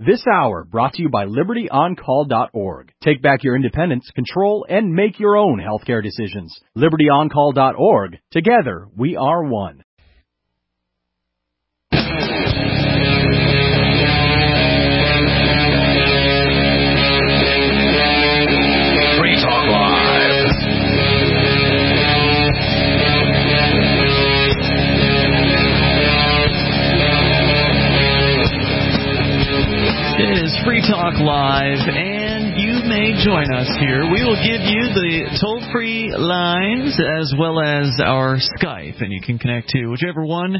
This hour brought to you by LibertyOnCall.org. Take back your independence, control, and make your own healthcare decisions. LibertyOnCall.org. Together, we are one. Free Talk Live. It is Free Talk Live, and you may join us here. We will give you the toll-free lines as well as our Skype, and you can connect to whichever one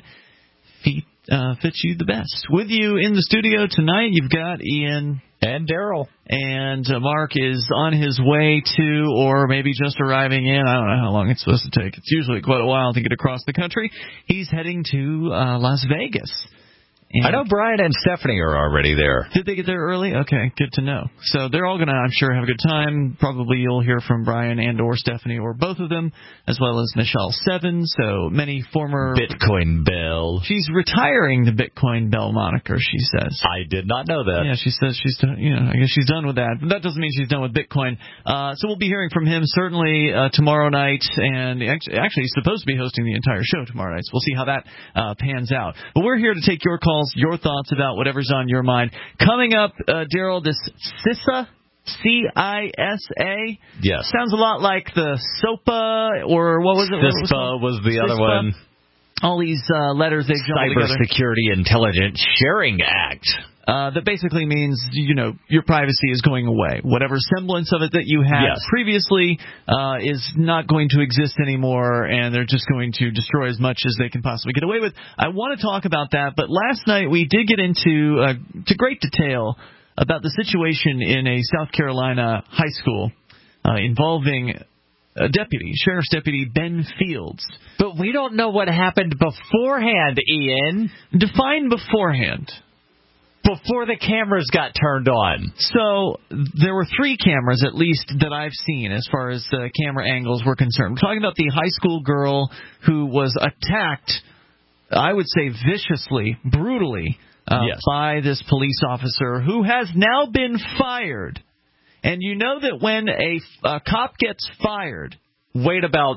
fits you the best. With you in the studio tonight, you've got Ian. And Daryl. And Mark is on his way to, or maybe just arriving in. I don't know how long it's supposed to take. It's usually quite a while to get across the country. He's heading to Las Vegas. And I know Brian and Stephanie are already there. Did they get there early? Okay, good to know. So they're all going to, I'm sure, have a good time. Probably you'll hear from Brian and or Stephanie or both of them, as well as Michelle Seven. So many former... Bitcoin Belle. She's retiring the Bitcoin Belle moniker, she says. I did not know that. Yeah, she says she's done, I guess she's done with that. But that doesn't mean she's done with Bitcoin. So we'll be hearing from him certainly tomorrow night. And actually, he's supposed to be hosting the entire show tomorrow night. So we'll see how that pans out. But we're here to take your calls, your thoughts about whatever's on your mind. Coming up, Daryl, this CISA, C-I-S-A. Yes. Sounds a lot like the SOPA, or what was it? CISPA was the other one. All these letters they jumbled together. Cybersecurity Intelligence Sharing Act. That basically means, your privacy is going away. Whatever semblance of it that you had previously is not going to exist anymore, and they're just going to destroy as much as they can possibly get away with. I want to talk about that, but last night we did get into to great detail about the situation in a South Carolina high school involving a sheriff's deputy, Ben Fields. But we don't know what happened beforehand, Ian. Define beforehand. Before the cameras got turned on. So there were 3 cameras, at least, that I've seen as far as camera angles were concerned. We're talking about the high school girl who was attacked, I would say viciously, brutally, by this police officer who has now been fired. And you know that when a cop gets fired, wait about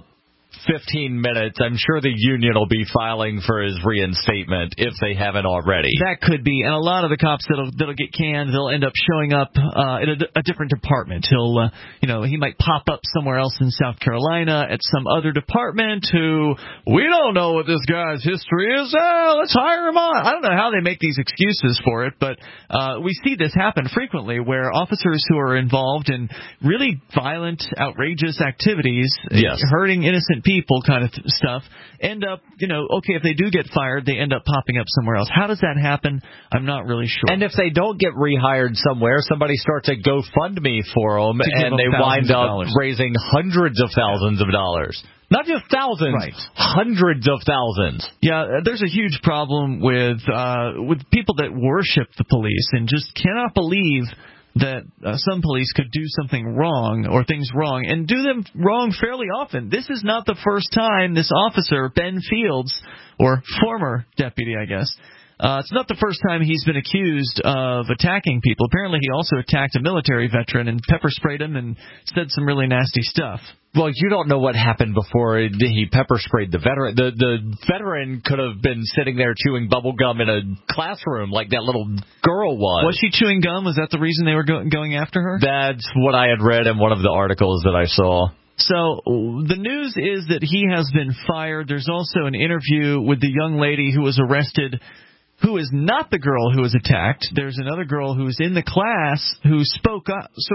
15 minutes. I'm sure the union will be filing for his reinstatement if they haven't already. That could be. And a lot of the cops that'll get canned, they'll end up showing up in a different department. He might pop up somewhere else in South Carolina at some other department who, we don't know what this guy's history is. Let's hire him on. I don't know how they make these excuses for it, but we see this happen frequently where officers who are involved in really violent, outrageous activities, hurting innocent people kind of stuff, end up, if they do get fired, they end up popping up somewhere else. How does that happen? I'm not really sure. And if they don't get rehired somewhere, somebody starts a GoFundMe for them, and they wind up raising hundreds of thousands of dollars. Not just thousands, hundreds of thousands. Yeah, there's a huge problem with people that worship the police and just cannot believe that some police could do something wrong or things wrong and do them wrong fairly often. This is not the first time this officer, Ben Fields, or former deputy, I guess, it's not the first time he's been accused of attacking people. Apparently he also attacked a military veteran and pepper sprayed him and said some really nasty stuff. Well, you don't know what happened before he pepper sprayed the veteran. The veteran could have been sitting there chewing bubble gum in a classroom like that little girl was. Was she chewing gum? Was that the reason they were going after her? That's what I had read in one of the articles that I saw. So the news is that he has been fired. There's also an interview with the young lady who was arrested, who is not the girl who was attacked. There's another girl who's in the class who spoke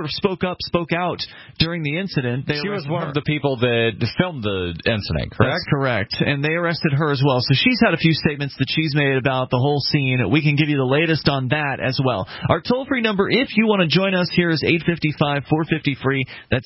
out during the incident. She was one of the people that filmed the incident, correct? That's correct. And they arrested her as well. So she's had a few statements that she's made about the whole scene. We can give you the latest on that as well. Our toll-free number, if you want to join us here, is 855-450-FREE. That's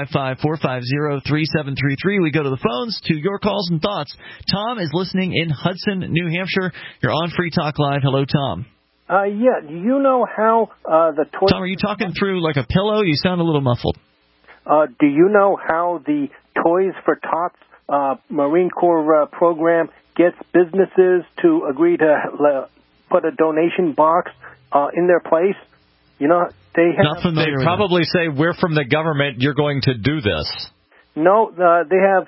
855-450-3733. We go to the phones to your calls and thoughts. Tom is listening in Hudson, New Hampshire. You're on Free Talk Live. Hello, Tom. Yeah. Do you know how the toy... Tom, are you talking through like a pillow? You sound a little muffled. Do you know how the Toys for Tots Marine Corps program gets businesses to agree to put a donation box in their place? You know, they probably say, we're from the government, you're going to do this. No, they have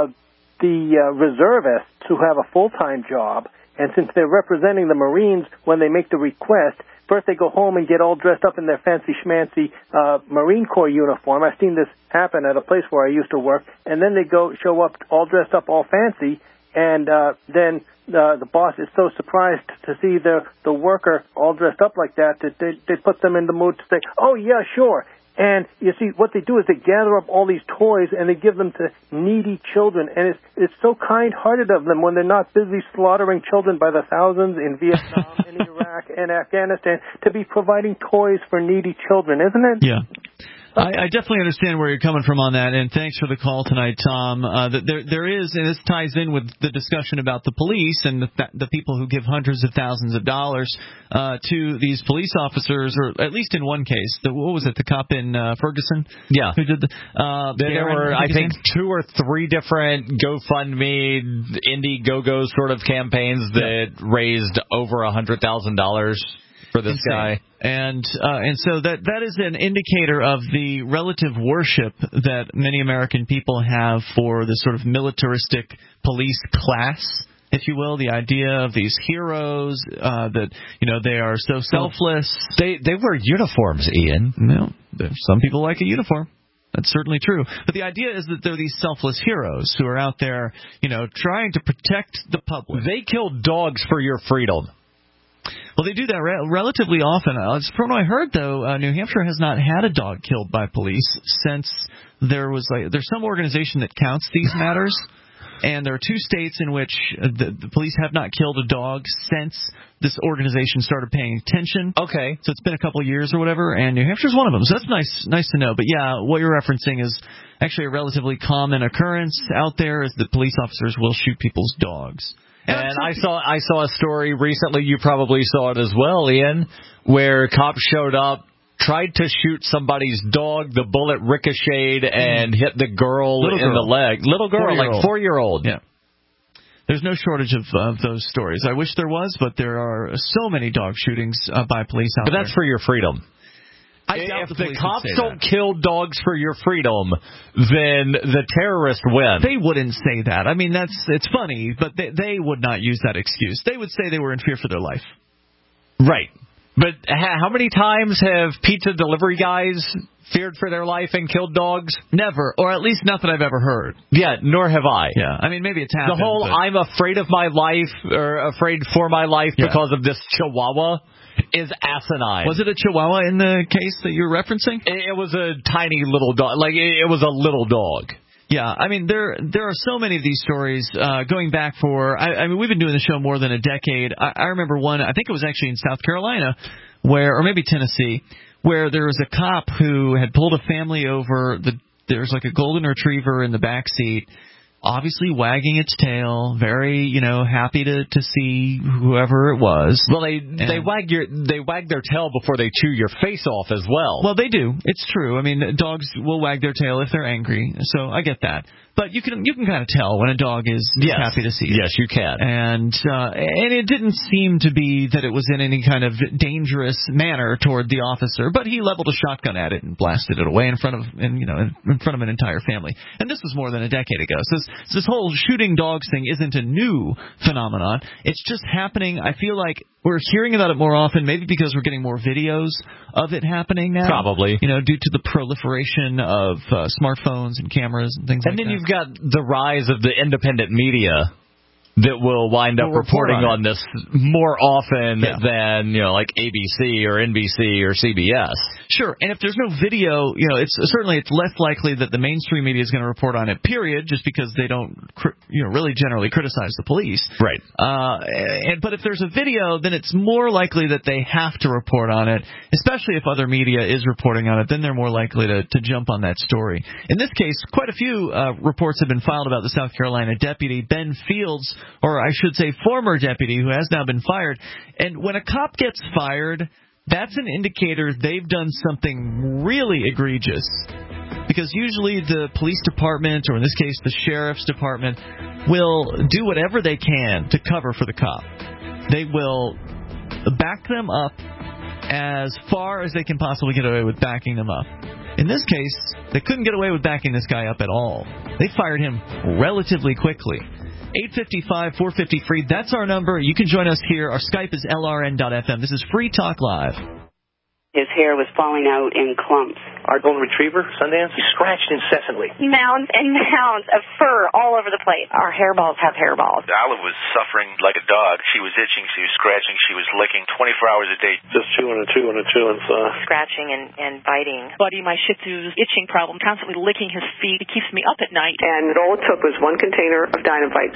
the reservists who have a full-time job, and since they're representing the Marines when they make the request, first they go home and get all dressed up in their fancy schmancy Marine Corps uniform. I've seen this happen at a place where I used to work, and then they go show up all dressed up all fancy, and then the boss is so surprised to see the worker all dressed up like that they put them in the mood to say, oh, yeah, sure. And you see, what they do is they gather up all these toys and they give them to needy children. And it's so kind-hearted of them when they're not busy slaughtering children by the thousands in Vietnam and Iraq and Afghanistan to be providing toys for needy children, isn't it? Yeah. I definitely understand where you're coming from on that, and thanks for the call tonight, Tom. There is, and this ties in with the discussion about the police and the people who give hundreds of thousands of dollars to these police officers, or at least in one case, what was it, the cop in Ferguson? Yeah. Who did there were, I think, 2 or 3 different GoFundMe, Indiegogo sort of campaigns that raised over $100,000 for this guy. And so that is an indicator of the relative worship that many American people have for the sort of militaristic police class, if you will, the idea of these heroes that, you know, they are so selfless. They wear uniforms, Ian. No, some people like a uniform. That's certainly true. But the idea is that they're these selfless heroes who are out there, you know, trying to protect the public. They kill dogs for your freedom. Well, they do that relatively often. From what I heard, though, New Hampshire has not had a dog killed by police since there's some organization that counts these matters, and there are 2 states in which the police have not killed a dog since this organization started paying attention. Okay. So it's been a couple of years or whatever, and New Hampshire's one of them. So that's nice to know. But yeah, what you're referencing is actually a relatively common occurrence out there, is that police officers will shoot people's dogs. And I saw a story recently, you probably saw it as well, Ian, where cops showed up, tried to shoot somebody's dog, the bullet ricocheted and hit the girl in the leg. Little girl, like 4-year-old. Yeah. There's no shortage of those stories. I wish there was, but there are so many dog shootings by police out there. But that's for your freedom. If the cops don't kill dogs for your freedom, then the terrorists win. They wouldn't say that. I mean, it's funny, but they would not use that excuse. They would say they were in fear for their life. Right. But how many times have pizza delivery guys feared for their life and killed dogs? Never, or at least not that I've ever heard. Yeah, nor have I. Yeah, I mean, maybe it's happened. The whole I'm afraid of my life, or afraid for my life because of this chihuahua is asinine. Was it a chihuahua in the case that you're referencing? It was a tiny little dog. Like, it was a little dog. Yeah, I mean, there are so many of these stories going back for, I mean, we've been doing the show more than a decade. I remember one, I think it was actually in South Carolina, or maybe Tennessee, where there was a cop who had pulled a family over. There's like a golden retriever in the back seat, obviously wagging its tail, very, happy to see whoever it was. Well, they wag their tail before they chew your face off as well. Well, they do. It's true. I mean, dogs will wag their tail if they're angry, so I get that. But you can kind of tell when a dog is happy to see you. Yes, you can. And it didn't seem to be that it was in any kind of dangerous manner toward the officer, but he leveled a shotgun at it and blasted it away in front of an entire family. And this was more than a decade ago. So this whole shooting dogs thing isn't a new phenomenon. It's just happening. I feel like we're hearing about it more often, maybe because we're getting more videos of it happening now. Probably. Due to the proliferation of smartphones and cameras and things like that. And then you've got the rise of the independent media that will wind up reporting on this more often than, like ABC or NBC or CBS. Sure, and if there's no video, it's less likely that the mainstream media is going to report on it, period, just because they don't, really generally criticize the police. Right. But if there's a video, then it's more likely that they have to report on it, especially if other media is reporting on it, then they're more likely to jump on that story. In this case, quite a few reports have been filed about the South Carolina deputy, Ben Fields, or I should say former deputy, who has now been fired. And when a cop gets fired, that's an indicator they've done something really egregious. Because usually the police department, or in this case the sheriff's department, will do whatever they can to cover for the cop. They will back them up as far as they can possibly get away with backing them up. In this case, they couldn't get away with backing this guy up at all. They fired him relatively quickly. 855-450-FREE, that's our number. You can join us here. Our Skype is LRN.FM. This is Free Talk Live. His hair was falling out in clumps. Our golden retriever, Sundance, he scratched incessantly. Mounds and mounds of fur all over the place. Our hairballs have hairballs. Olive was suffering like a dog. She was itching, she was scratching, she was licking 24 hours a day. Just chewing and scratching and biting. Buddy, my Shih Tzu's itching problem, constantly licking his feet. It keeps me up at night. And all it took was one container of Dinovite.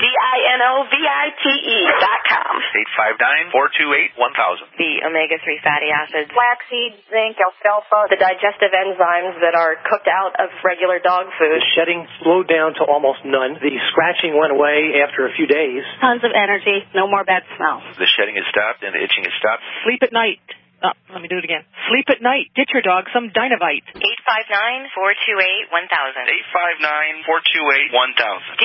DINOVITE.com. 859-428-1000. The omega-3 fatty acids, flaxseed, zinc, alfalfa, the digestive enzymes that are cooked out of regular dog food. The shedding slowed down to almost none. The scratching went away after a few days. Tons of energy, no more bad smells. The shedding has stopped and the itching has stopped. Sleep at night. Let me do it again. Sleep at night. Get your dog some Dinovite. 859-428-1000. 859-428-1000.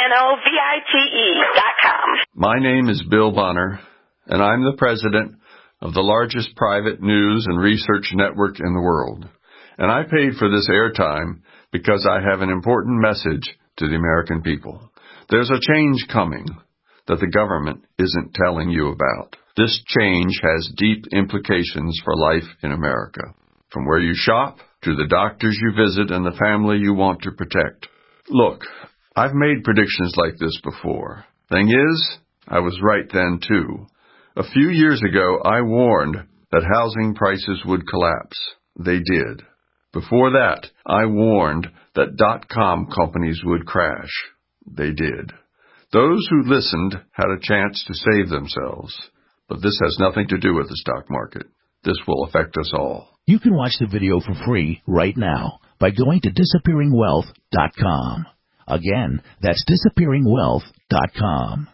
DINOVITE.com. My name is Bill Bonner, and I'm the president of the largest private news and research network in the world. And I paid for this airtime because I have an important message to the American people. There's a change coming that the government isn't telling you about. This change has deep implications for life in America, from where you shop to the doctors you visit and the family you want to protect. Look, I've made predictions like this before. Thing is, I was right then too. A few years ago, I warned that housing prices would collapse. They did. Before that, I warned that .com companies would crash. They did. Those who listened had a chance to save themselves. But this has nothing to do with the stock market. This will affect us all. You can watch the video for free right now by going to disappearingwealth.com. Again, that's disappearingwealth.com.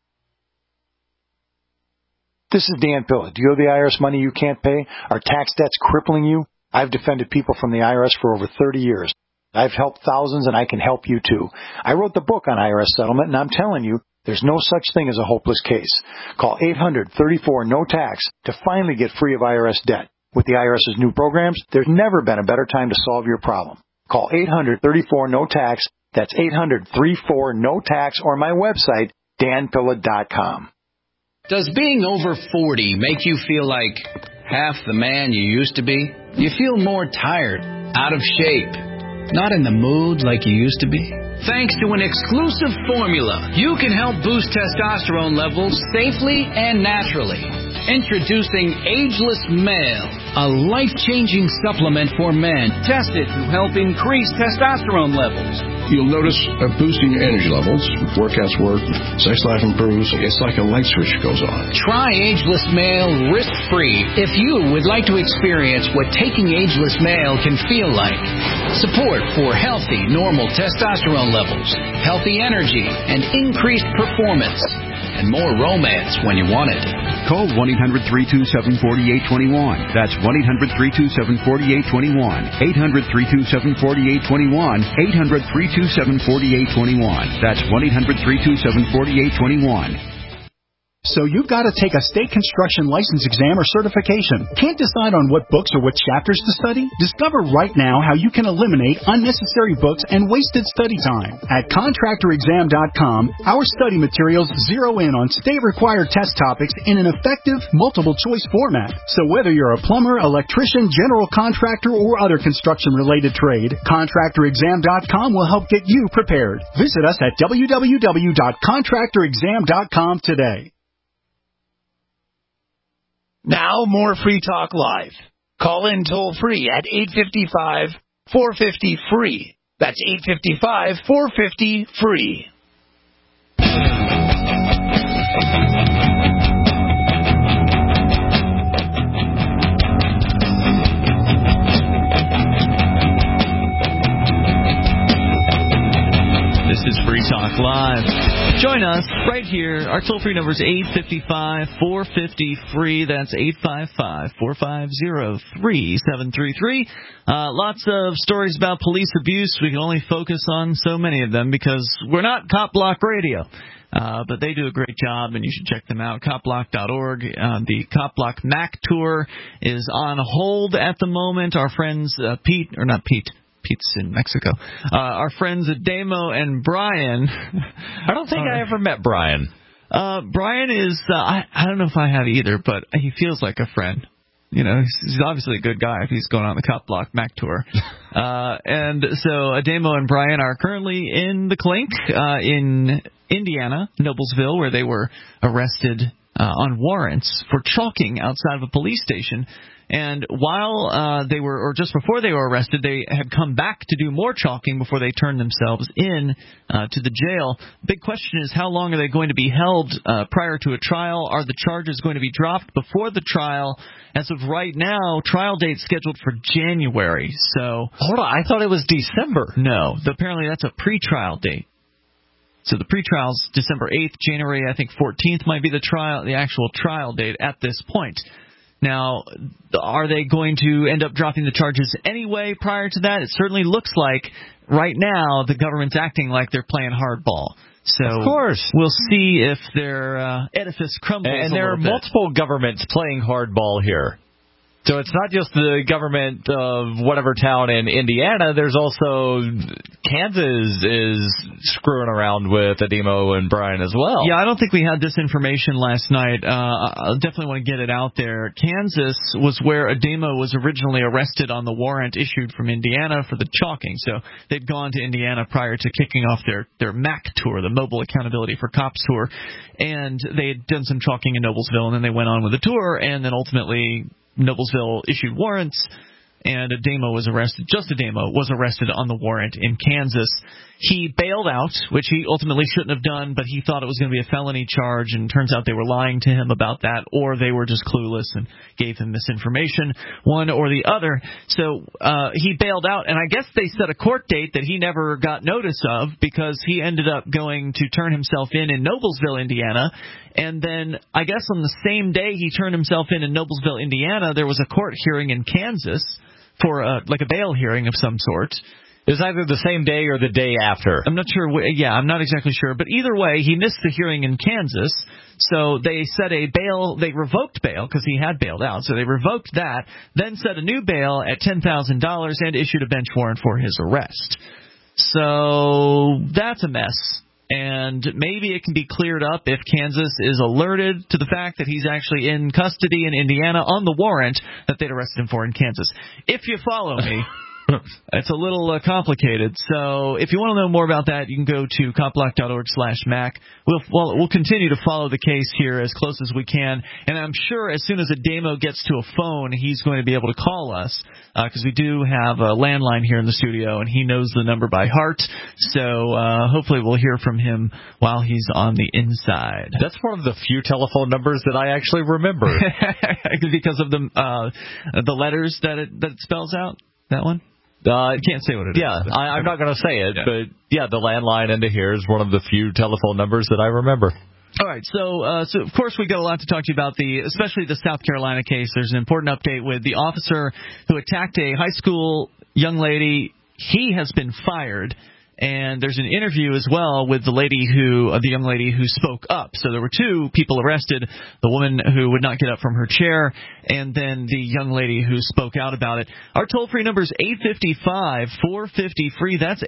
This is Dan Pilla. Do you owe the IRS money you can't pay? Are tax debts crippling you? I've defended people from the IRS for over 30 years. I've helped thousands, and I can help you too. I wrote the book on IRS settlement, and I'm telling you, there's no such thing as a hopeless case. Call 800-34-NO-TAX to finally get free of IRS debt. With the IRS's new programs, there's never been a better time to solve your problem. Call 800-34-NO-TAX. That's 800-34-NO-TAX, or my website, danpilla.com. Does being over 40 make you feel like half the man you used to be? You feel more tired, out of shape, not in the mood like you used to be? Thanks to an exclusive formula, you can help boost testosterone levels safely and naturally. Introducing Ageless Male, a life-changing supplement for men tested to help increase testosterone levels. You'll notice a boost in your energy levels. Workouts work, sex life improves. It's like a light switch goes on. Try Ageless Male risk-free if you would like to experience what taking Ageless Male can feel like. Support for healthy, normal testosterone levels, healthy energy, and increased performance. And more romance when you want it. Call 1-800-327-4821. That's 1-800-327-4821. 800-327-4821. 800-327-4821. That's 1-800-327-4821. So you've got to take a state construction license exam or certification. Can't decide on what books or what chapters to study? Discover right now how you can eliminate unnecessary books and wasted study time. At contractorexam.com, our study materials zero in on state-required test topics in an effective, multiple-choice format. So whether you're a plumber, electrician, general contractor, or other construction-related trade, contractorexam.com will help get you prepared. Visit us at www.contractorexam.com today. Now, more Free Talk Live. Call in toll-free at 855-450-FREE. That's 855-450-FREE. This is Free Talk Live. Join us right here. Our toll-free number is 855-450-FREE. That's 855-450-3733. Lots of stories about police abuse. We can only focus on so many of them because we're not Cop Block Radio. But they do a great job, and you should check them out, copblock.org. The Cop Block Mac Tour is on hold at the moment. Our friends Pete's in Mexico. Our friends Ademo and Brian. I don't think I ever met Brian. Brian is, I don't know if I have either, but he feels like a friend. You know, he's obviously a good guy if he's going on the Cop Block Mac Tour. And so Ademo and Brian are currently in the clink in Indiana, Noblesville, where they were arrested on warrants for chalking outside of a police station. And while they were, or just before they were arrested, they had come back to do more chalking before they turned themselves in to the jail. Big question is, how long are they going to be held prior to a trial? Are the charges going to be dropped before the trial? As of right now, trial date scheduled for January. So hold on, I thought it was December. No, apparently that's a pre-trial date. So the pre-trial's December 8th, January, I think 14th might be the actual trial date at this point. Now, are they going to end up dropping the charges anyway prior to that? It certainly looks like right now the government's acting like they're playing hardball. So of course. We'll see if their edifice crumbles. And there are multiple governments playing hardball here. So it's not just the government of whatever town in Indiana. There's also Kansas is screwing around with Ademo and Brian as well. Yeah, I don't think we had this information last night. I definitely want to get it out there. Kansas was where Ademo was originally arrested on the warrant issued from Indiana for the chalking. So they'd gone to Indiana prior to kicking off their MAC tour, the Mobile Accountability for Cops tour. And they had done some chalking in Noblesville, and then they went on with the tour, and then ultimately Noblesville issued warrants, and Ademo was arrested. Just Ademo was arrested on the warrant in Kansas. He bailed out, which he ultimately shouldn't have done, but he thought it was going to be a felony charge, and turns out they were lying to him about that, or they were just clueless and gave him misinformation, one or the other. So he bailed out, and I guess they set a court date that he never got notice of because he ended up going to turn himself in Noblesville, Indiana, and then I guess on the same day he turned himself in Noblesville, Indiana, there was a court hearing in Kansas for like a bail hearing of some sort. It was either the same day or the day after. I'm not sure. Yeah, I'm not exactly sure. But either way, he missed the hearing in Kansas. So they set a bail. They revoked bail because he had bailed out. So they revoked that, then set a new bail at $10,000 and issued a bench warrant for his arrest. So that's a mess. And maybe it can be cleared up if Kansas is alerted to the fact that he's actually in custody in Indiana on the warrant that they'd arrested him for in Kansas. If you follow me. It's a little complicated. So if you want to know more about that, you can go to copblock.org/Mac. We'll continue to follow the case here as close as we can. And I'm sure as soon as Ademo gets to a phone, he's going to be able to call us because we do have a landline here in the studio, and he knows the number by heart. So hopefully we'll hear from him while he's on the inside. That's one of the few telephone numbers that I actually remember. Because of the letters that it spells out? That one? I can't say what it is. Yeah, I'm not going to say it, but yeah, the landline into here is one of the few telephone numbers that I remember. All right, so of course we got a lot to talk to you about, especially the South Carolina case. There's an important update with the officer who attacked a high school young lady. He has been fired. And there's an interview as well with the young lady who spoke up. So there were two people arrested, the woman who would not get up from her chair, and then the young lady who spoke out about it. Our toll-free number is 855-450-FREE. That's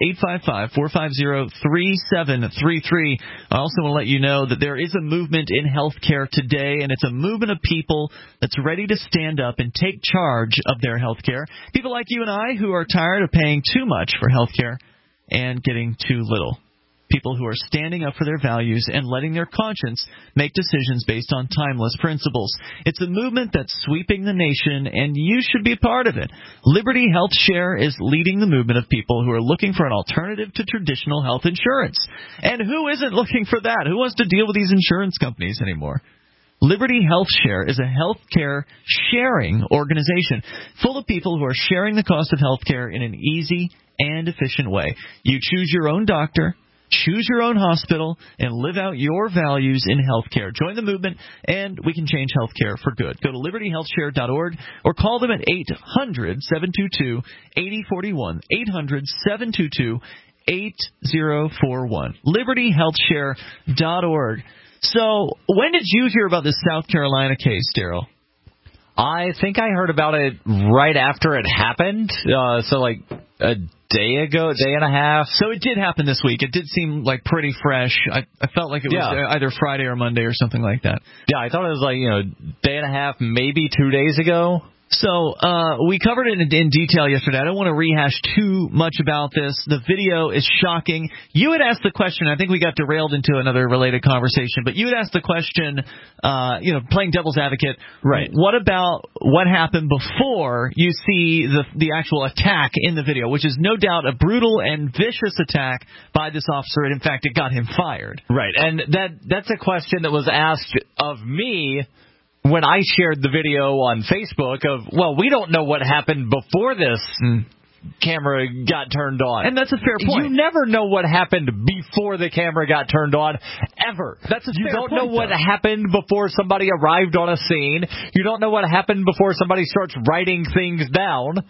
855-450-3733. I also want to let you know that there is a movement in healthcare today, and it's a movement of people that's ready to stand up and take charge of their healthcare. People like you and I who are tired of paying too much for healthcare and getting too little. People who are standing up for their values and letting their conscience make decisions based on timeless principles. It's a movement that's sweeping the nation, and you should be part of it. Liberty Health Share is leading the movement of people who are looking for an alternative to traditional health insurance. And who isn't looking for that? Who wants to deal with these insurance companies anymore? Liberty Health Share is a healthcare sharing organization full of people who are sharing the cost of healthcare in an easy and efficient way. You choose your own doctor. Choose your own hospital and live out your values in healthcare. Join the movement, and we can change healthcare for good. Go to libertyhealthshare.org or call them at 800-722-8041. 800-722-8041. libertyhealthshare.org. So, when did you hear about this South Carolina case, Daryl? I think I heard about it right after it happened. So like a day ago, a day and a half. So it did happen this week. It did seem like pretty fresh. I felt like it was either Friday or Monday or something like that. Yeah, I thought it was like, day and a half, maybe 2 days ago. So we covered it in detail yesterday. I don't want to rehash too much about this. The video is shocking. You had asked the question. I think we got derailed into another related conversation, but you had asked the question, playing devil's advocate. Right. What about what happened before you see the actual attack in the video, which is no doubt a brutal and vicious attack by this officer, and in fact, it got him fired. Right. And that's a question that was asked of me when I shared the video on Facebook of, well, we don't know what happened before this camera got turned on. And that's a fair point. You never know what happened before the camera got turned on, ever. That's a fair point. You don't know what happened before somebody arrived on a scene. You don't know what happened before somebody starts writing things down.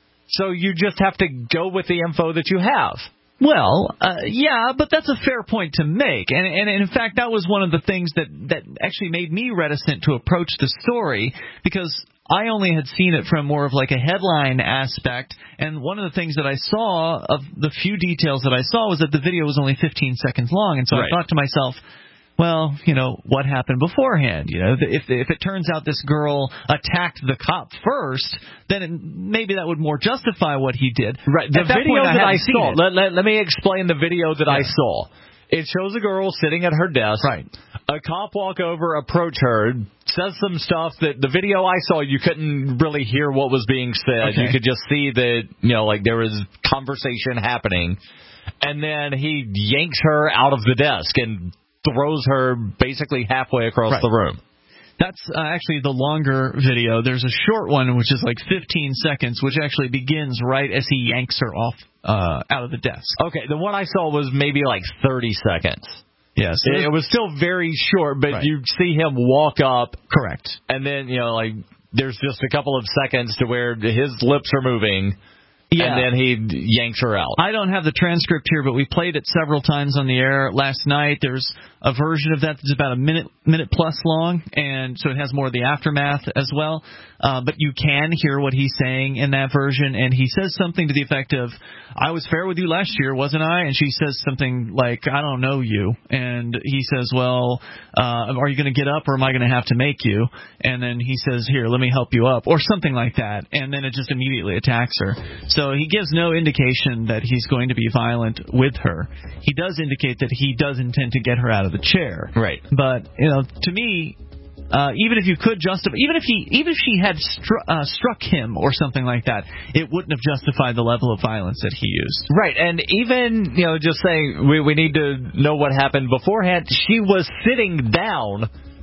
So you just have to go with the info that you have. Well, yeah, but that's a fair point to make. And in fact, that was one of the things that actually made me reticent to approach the story, because I only had seen it from more of like a headline aspect. And one of the things that I saw, of the few details that I saw, was that the video was only 15 seconds long. And so I thought to myself, well, what happened beforehand? If it turns out this girl attacked the cop first, then maybe that would more justify what he did. Right. The video that I saw, let me explain the video that I saw. It shows a girl sitting at her desk. Right. A cop walk over, approach her, says some stuff that the video I saw, you couldn't really hear what was being said. Okay. You could just see that, like there was conversation happening. And then he yanks her out of the desk and throws her basically halfway across the room. That's actually the longer video. There's a short one, which is like 15 seconds, which actually begins right as he yanks her off out of the desk. Okay, the one I saw was maybe like 30 seconds. Yes. It was still very short, but you see him walk up. Correct. And then, there's just a couple of seconds to where his lips are moving. Yeah. And then he yanks her out. I don't have the transcript here, but we played it several times on the air last night. There's a version of that that's about a minute plus long, and so it has more of the aftermath as well. But you can hear what he's saying in that version, and he says something to the effect of, I was fair with you last year, wasn't I? And she says something like, I don't know you. And he says, well, are you going to get up, or am I going to have to make you? And then he says, here, let me help you up, or something like that. And then it just immediately attacks her. So he gives no indication that he's going to be violent with her. He does indicate that he does intend to get her out of the chair. Right. But, to me, even if you could justify, even if she had struck him or something like that, it wouldn't have justified the level of violence that he used. Right, and even just saying we need to know what happened beforehand. She was sitting down,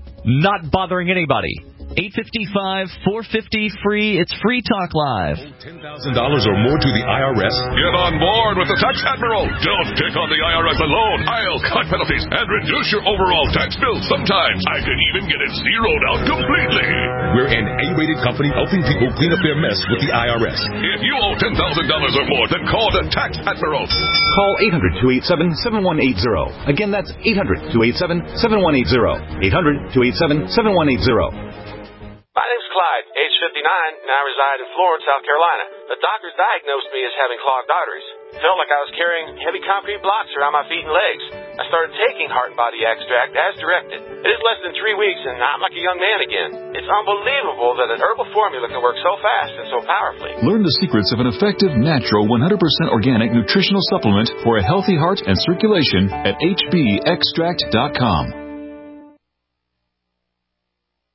not bothering anybody. 855-450-FREE. It's Free Talk Live. $10,000 or more to the IRS? Get on board with the Tax Admiral. Don't take on the IRS alone. I'll cut penalties and reduce your overall tax bill. Sometimes I can even get it zeroed out completely. We're an A-rated company helping people clean up their mess with the IRS. If you owe $10,000 or more, then call the Tax Admiral. Call 800-287-7180. Again, that's 800-287-7180. 800-287-7180. My name's Clyde, age 59, and I reside in Florence, South Carolina. The doctors diagnosed me as having clogged arteries. It felt like I was carrying heavy concrete blocks around my feet and legs. I started taking Heart and Body Extract as directed. It is less than 3 weeks, and I'm like a young man again. It's unbelievable that an herbal formula can work so fast and so powerfully. Learn the secrets of an effective, natural, 100% organic nutritional supplement for a healthy heart and circulation at hbextract.com.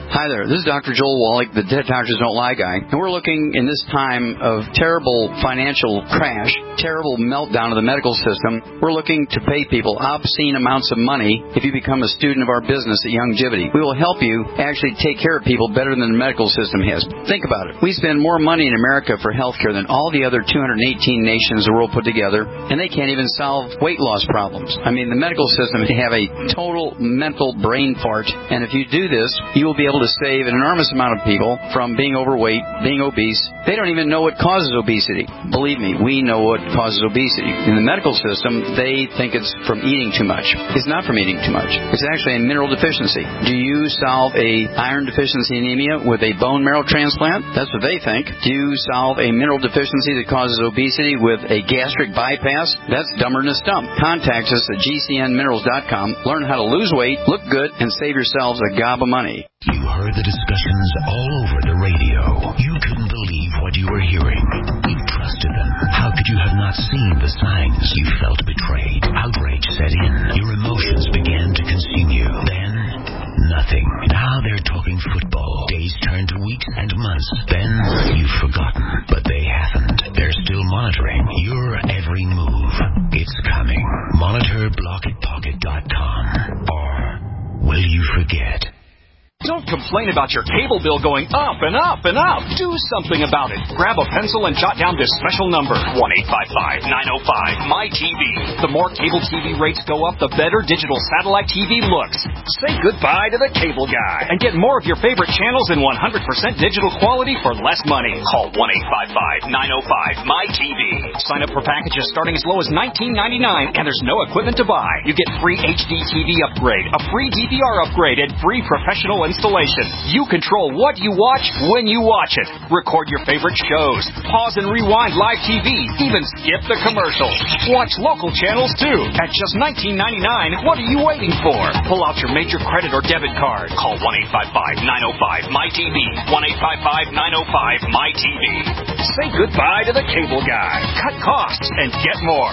Hi there, this is Dr. Joel Wallach, the Dead Doctors Don't Lie guy, and we're looking in this time of terrible financial crash, terrible meltdown of the medical system, we're looking to pay people obscene amounts of money if you become a student of our business at Youngevity. We will help you actually take care of people better than the medical system has. Think about it. We spend more money in America for health care than all the other 218 nations of the world put together, and they can't even solve weight loss problems. I mean, the medical system have a total mental brain fart, and if you do this, you will be able to save an enormous amount of people from being overweight, being obese. They don't even know what causes obesity. Believe me, we know what causes obesity. In the medical system, they think it's from eating too much. It's not from eating too much. It's actually a mineral deficiency. Do you solve a iron deficiency anemia with a bone marrow transplant? That's what they think. Do you solve a mineral deficiency that causes obesity with a gastric bypass? That's dumber than a stump. Contact us at gcnminerals.com. Learn how to lose weight, look good, and save yourselves a gob of money. You heard the discussions all over the radio. You couldn't believe what you were hearing. You trusted them. How could you have not seen the signs? You felt betrayed. Outrage set in. Your emotions began to consume you. Then, nothing. Now they're talking football. Days turn to weeks and months. Then, you've forgotten. But they haven't. They're still monitoring your every move. It's coming. Monitor blockitpocket.com. Or will you forget? Don't complain about your cable bill going up and up and up. Do something about it. Grab a pencil and jot down this special number, 1-855-905-MyTV. The more cable TV rates go up, the better digital satellite TV looks. Say goodbye to the cable guy and get more of your favorite channels in 100% digital quality for less money. Call 1-855-905-MyTV. Sign up for packages starting as low as $19.99, and there's no equipment to buy. You get free HD TV upgrade, a free DVR upgrade, and free professional installation. You control what you watch when you watch it. Record your favorite shows. Pause and rewind live TV. Even skip the commercials. Watch local channels too. At just $19.99, what are you waiting for? Pull out your major credit or debit card. Call 1-855-905-MyTV. 1-855-905-MyTV. Say goodbye to the cable guy. Cut costs and get more.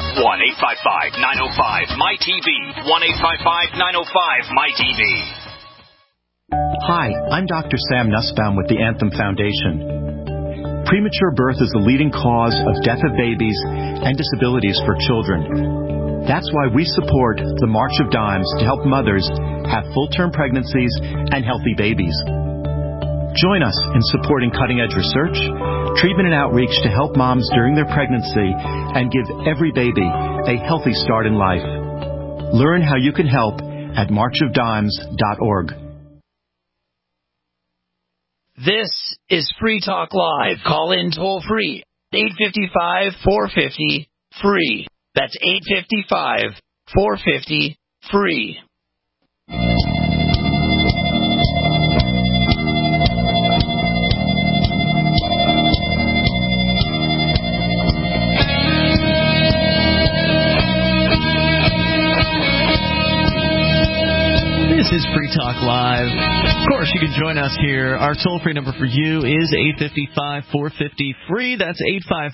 1-855-905-MyTV. 1-855-905-MyTV. Hi, I'm Dr. Sam Nussbaum with the Anthem Foundation. Premature birth is the leading cause of death of babies and disabilities for children. That's why we support the March of Dimes to help mothers have full-term pregnancies and healthy babies. Join us in supporting cutting-edge research, treatment and outreach to help moms during their pregnancy and give every baby a healthy start in life. Learn how you can help at marchofdimes.org. This is Free Talk Live. Call in toll free. 855-450-FREE. That's 855-450-FREE. This is Free Talk Live. Of course, you can join us here. Our toll-free number for you is 855-450-FREE. That's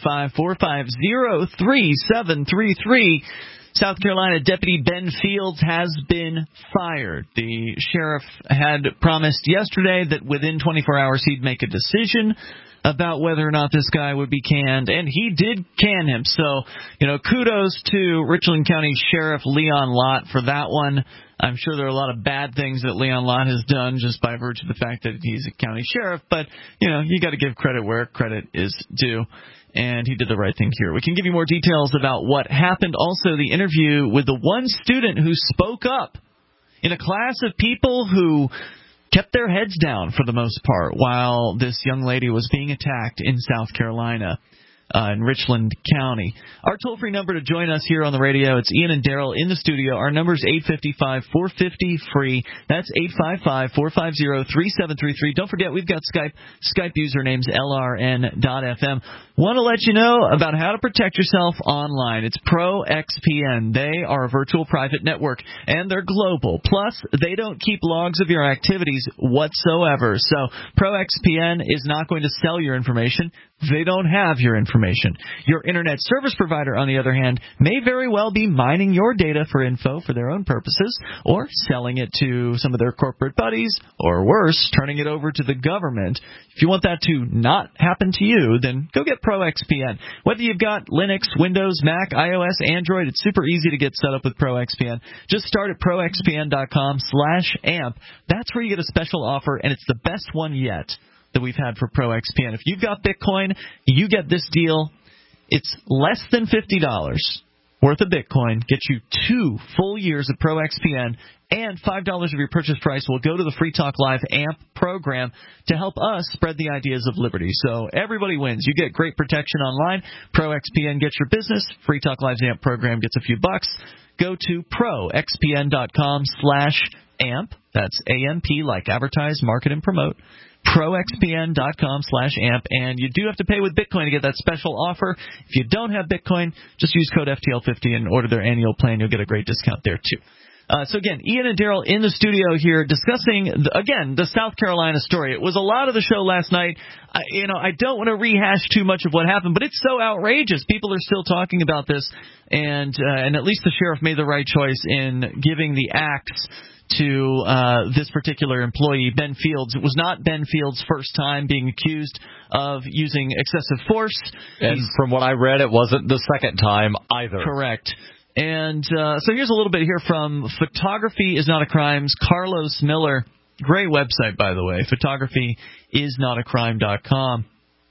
855-450-3733. South Carolina Deputy Ben Fields has been fired. The sheriff had promised yesterday that within 24 hours he'd make a decision about whether or not this guy would be canned, and he did can him. So, kudos to Richland County Sheriff Leon Lott for that one. I'm sure there are a lot of bad things that Leon Lott has done just by virtue of the fact that he's a county sheriff, but, you got to give credit where credit is due. And he did the right thing here. We can give you more details about what happened. Also, the interview with the one student who spoke up in a class of people who kept their heads down for the most part while this young lady was being attacked in South Carolina. In Richland County. Our toll-free number to join us here on the radio, it's Ian and Daryl in the studio. Our number is 855-450-FREE. That's 855-450-3733. Don't forget, we've got Skype. Skype username's LRN.FM. Want to let you know about how to protect yourself online. It's ProXPN. They are a virtual private network, and they're global. Plus, they don't keep logs of your activities whatsoever. So ProXPN is not going to sell your information. They don't have your information. Your internet service provider, on the other hand, may very well be mining your data for info for their own purposes, or selling it to some of their corporate buddies, or worse, turning it over to the government. If you want that to not happen to you, then go get ProXPN. Whether you've got Linux, Windows, Mac, iOS, Android, it's super easy to get set up with ProXPN. Just start at proxpn.com/amp. That's where you get a special offer, and it's the best one yet that we've had for ProXPN. If you've got Bitcoin, you get this deal. It's less than $50 worth of Bitcoin. Gets you 2 full years of ProXPN, and $5 of your purchase price will go to the Free Talk Live AMP program to help us spread the ideas of liberty. So everybody wins. You get great protection online. ProXPN gets your business. Free Talk Live's AMP program gets a few bucks. Go to proxpn.com/amp. That's AMP, like advertise, market, and promote. proxpn.com/amp, and you do have to pay with Bitcoin to get that special offer. If you don't have Bitcoin, just use code FTL50 and order their annual plan. You'll get a great discount there, too. So, again, Ian and Daryl in the studio here discussing, again, the South Carolina story. It was a lot of the show last night. I don't want to rehash too much of what happened, but it's so outrageous. People are still talking about this, and at least the sheriff made the right choice in giving the axe to this particular employee, Ben Fields. It was not Ben Fields' first time being accused of using excessive force. And from what I read, it wasn't the second time either. Correct. And so here's a little bit here from Photography Is Not a Crime's Carlos Miller. Great website, by the way, photographyisnotacrime.com.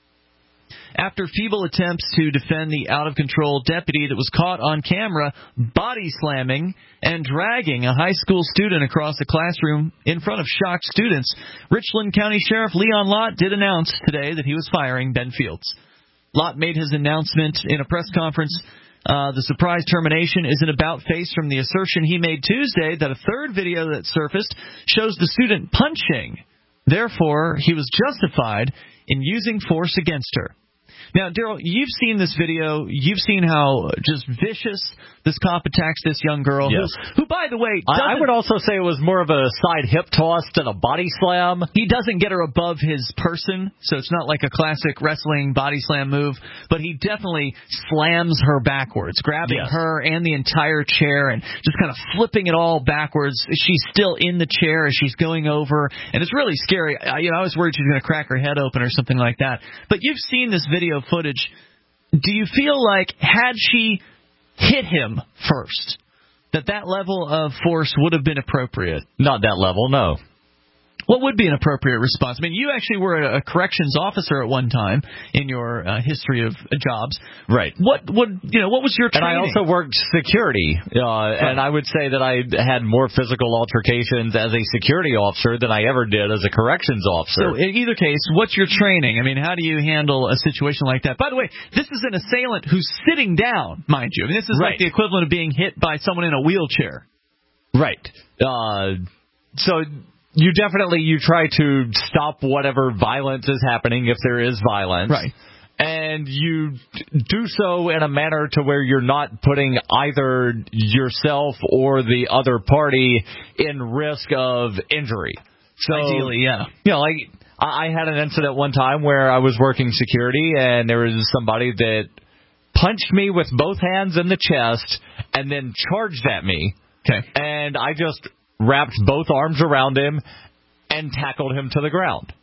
After feeble attempts to defend the out-of-control deputy that was caught on camera body slamming and dragging a high school student across a classroom in front of shocked students, Richland County Sheriff Leon Lott did announce today that he was firing Ben Fields. Lott made his announcement in a press conference. The surprise termination is an about-face from the assertion he made Tuesday that a third video that surfaced shows the student punching. Therefore, he was justified in using force against her. Now, Daryl, you've seen this video. You've seen how just vicious this cop attacks this young girl, yes. who, by the way, I would also say it was more of a side hip toss than a body slam. He doesn't get her above his person, so it's not like a classic wrestling body slam move, but he definitely slams her backwards, grabbing her and the entire chair and just kind of flipping it all backwards. She's still in the chair as she's going over, and it's really scary. I was worried she was going to crack her head open or something like that. But you've seen this video footage. Do you feel like had she hit him first, that level of force would have been appropriate? Not that level, no. What would be an appropriate response? I mean, you actually were a corrections officer at one time in your history of jobs. Right. What was your training? And I also worked security, and I would say that I had more physical altercations as a security officer than I ever did as a corrections officer. So in either case, what's your training? I mean, how do you handle a situation like that? By the way, this is an assailant who's sitting down, mind you. I mean, this is like the equivalent of being hit by someone in a wheelchair. Right. So you try to stop whatever violence is happening, if there is violence. Right. And you do so in a manner to where you're not putting either yourself or the other party in risk of injury. So, ideally, yeah. Like I had an incident one time where I was working security, and there was somebody that punched me with both hands in the chest and then charged at me. Okay. And I just wrapped both arms around him and tackled him to the ground.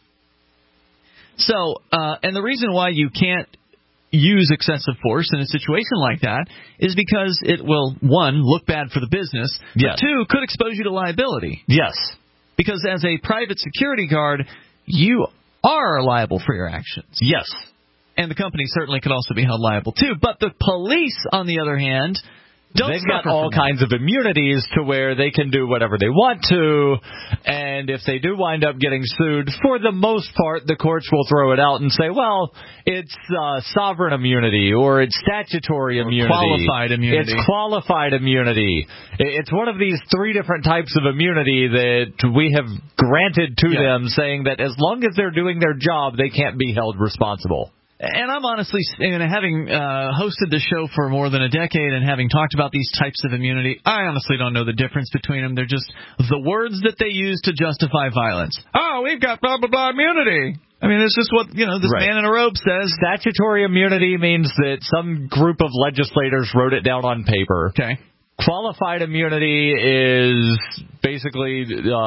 So, and the reason why you can't use excessive force in a situation like that is because it will, one, look bad for the business, but two, could expose you to liability. Yes. Because as a private security guard, you are liable for your actions. Yes. And the company certainly could also be held liable, too. But the police, on the other hand, they've got all kinds of immunities to where they can do whatever they want to, and if they do wind up getting sued, for the most part, the courts will throw it out and say, well, it's sovereign immunity, or it's statutory immunity. Qualified immunity. It's qualified immunity. It's one of these three different types of immunity that we have granted to them, saying that as long as they're doing their job, they can't be held responsible. And I'm honestly, having hosted the show for more than a decade and having talked about these types of immunity, I honestly don't know the difference between them. They're just the words that they use to justify violence. Oh, we've got blah, blah, blah immunity. I mean, it's just what, this man in a robe says. Statutory immunity means that some group of legislators wrote it down on paper. Okay. Qualified immunity is basically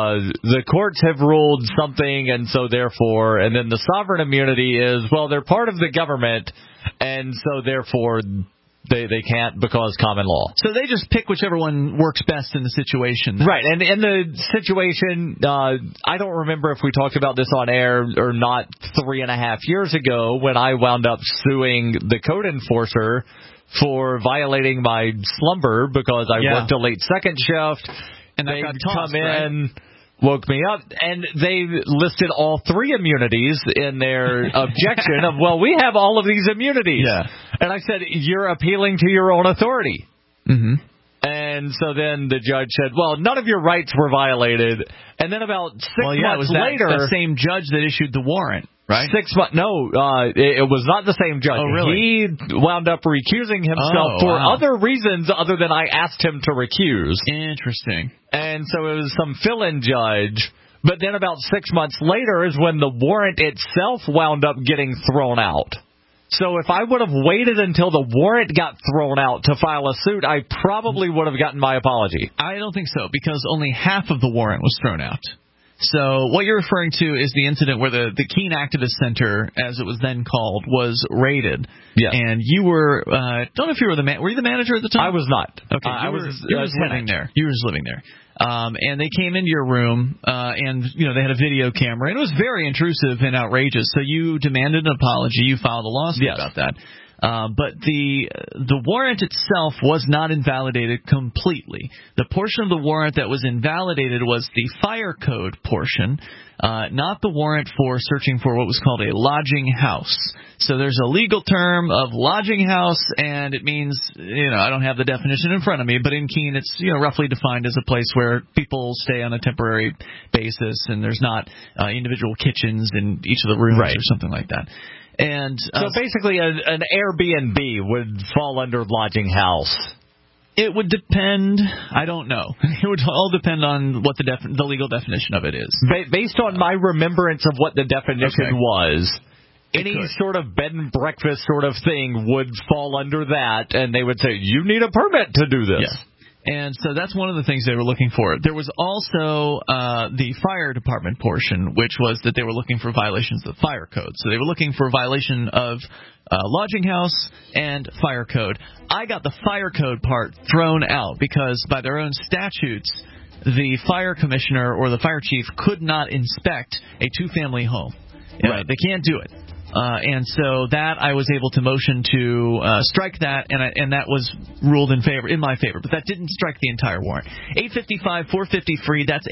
the courts have ruled something, and so therefore, and then the sovereign immunity is, well, they're part of the government, and so therefore they can't because common law. So they just pick whichever one works best in the situation. Right, and in the situation, I don't remember if we talked about this on air or not 3.5 years ago when I wound up suing the code enforcer for violating my slumber because I worked a late second shift, and they come in, woke me up, and they listed all 3 immunities in their objection of, well, we have all of these immunities. Yeah. And I said, you're appealing to your own authority. Mm-hmm. And so then the judge said, well, none of your rights were violated. And then about 6 months later, the same judge that issued the warrant, right? 6 months. No, it was not the same judge. Oh, really? He wound up recusing himself for other reasons other than I asked him to recuse. Interesting. And so it was some fill-in judge. But then about 6 months later is when the warrant itself wound up getting thrown out. So if I would have waited until the warrant got thrown out to file a suit, I probably would have gotten my apology. I don't think so, because only half of the warrant was thrown out. So what you're referring to is the incident where the Keene Activist Center, as it was then called, was raided. Yes. And you were, don't know if you were were you the manager at the time? I was not. Okay, you were living there. You were just living there. And they came into your room, and they had a video camera, and it was very intrusive and outrageous. So you demanded an apology. You filed a lawsuit about that. But the warrant itself was not invalidated completely. The portion of the warrant that was invalidated was the fire code portion, not the warrant for searching for what was called a lodging house. So there's a legal term of lodging house, and it means, I don't have the definition in front of me, but in Keene it's, roughly defined as a place where people stay on a temporary basis, and there's not individual kitchens in each of the rooms or something like that. And so basically an Airbnb would fall under lodging house. It would depend. I don't know. It would all depend on what the legal definition of it is. Based on my remembrance of what the definition was, any sort of bed and breakfast sort of thing would fall under that, and they would say, you need a permit to do this. Yes. And so that's one of the things they were looking for. There was also the fire department portion, which was that they were looking for violations of the fire code. So they were looking for violation of lodging house and fire code. I got the fire code part thrown out because by their own statutes, the fire commissioner or the fire chief could not inspect a two-family home. Right. They can't do it. And so that I was able to motion to strike that, and that was ruled in my favor. But that didn't strike the entire warrant. 855-450-FREE. That's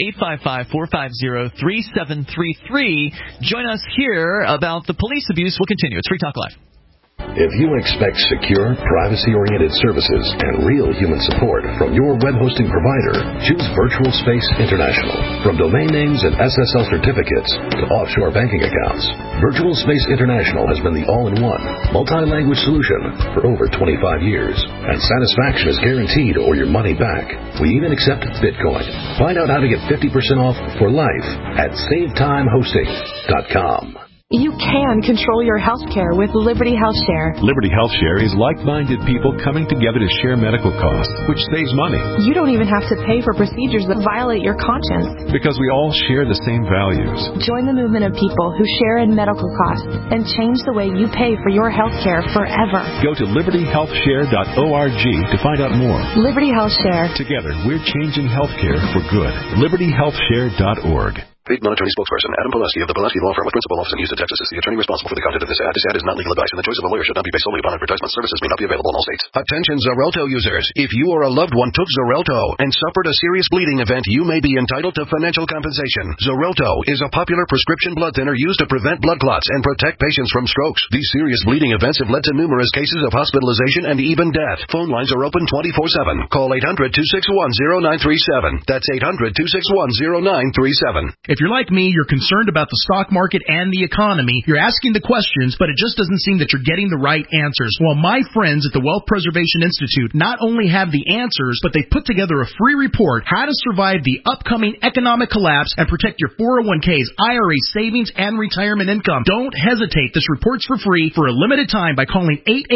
855-450-3733. Join us here about the police abuse. We'll continue. It's Free Talk Live. If you expect secure, privacy-oriented services and real human support from your web hosting provider, choose Virtual Space International. From domain names and SSL certificates to offshore banking accounts, Virtual Space International has been the all-in-one, multi-language solution for over 25 years. And satisfaction is guaranteed or your money back. We even accept Bitcoin. Find out how to get 50% off for life at SaveTimeHosting.com. You can control your health care with Liberty Health Share. Liberty Health Share is like-minded people coming together to share medical costs, which saves money. You don't even have to pay for procedures that violate your conscience. Because we all share the same values. Join the movement of people who share in medical costs and change the way you pay for your health care forever. Go to libertyhealthshare.org to find out more. Liberty Health Share. Together, we're changing health care for good. libertyhealthshare.org. Paid non-attorney spokesperson Adam Pulaski of the Pulaski Law Firm with principal office in Houston, Texas, is the attorney responsible for the content of this ad. This ad is not legal advice, and the choice of a lawyer should not be based solely upon advertisement. Services may not be available in all states. Attention Xarelto users. If you or a loved one took Xarelto and suffered a serious bleeding event, you may be entitled to financial compensation. Xarelto is a popular prescription blood thinner used to prevent blood clots and protect patients from strokes. These serious bleeding events have led to numerous cases of hospitalization and even death. Phone lines are open 24/7. Call 800-261-0937. That's 800-261-0937. If If you're like me, you're concerned about the stock market and the economy. You're asking the questions, but it just doesn't seem that you're getting the right answers. Well, my friends at the Wealth Preservation Institute not only have the answers, but they've put together a free report, How to Survive the Upcoming Economic Collapse and Protect Your 401ks, IRA savings, and retirement income. Don't hesitate. This report's for free for a limited time by calling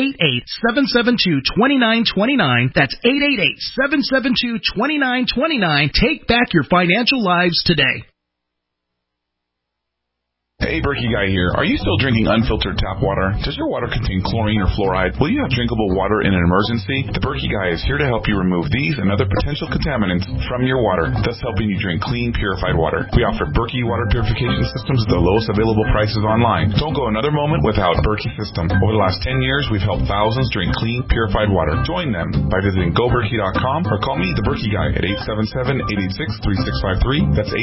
888-772-2929. That's 888-772-2929. Take back your financial lives today. Hey, Berkey Guy here. Are you still drinking unfiltered tap water? Does your water contain chlorine or fluoride? Will you have drinkable water in an emergency? The Berkey Guy is here to help you remove these and other potential contaminants from your water, thus helping you drink clean, purified water. We offer Berkey water purification systems at the lowest available prices online. Don't go another moment without Berkey system. Over the last 10 years, we've helped thousands drink clean, purified water. Join them by visiting goberkey.com or call me, the Berkey Guy, at 877-886-3653. That's